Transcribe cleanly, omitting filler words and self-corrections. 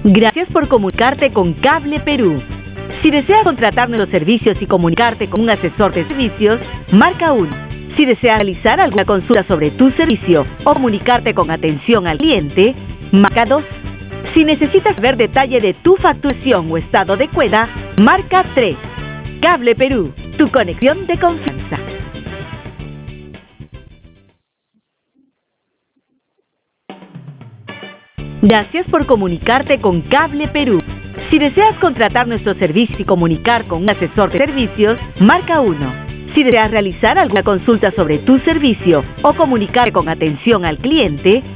Gracias por comunicarte con Cable Perú. Si deseas contratar nuestros servicios y comunicarte con un asesor de servicios, marca 1. Si deseas realizar alguna consulta sobre tu servicio o comunicarte con atención al cliente, marca 2. Si necesitas ver detalle de tu facturación o estado de cuenta, marca 3. Cable Perú, tu conexión de confianza. Gracias por comunicarte con Cable Perú. Si deseas contratar nuestros servicios y comunicar con un asesor de servicios, marca 1. Si deseas realizar alguna consulta sobre tu servicio o comunicarte con atención al cliente,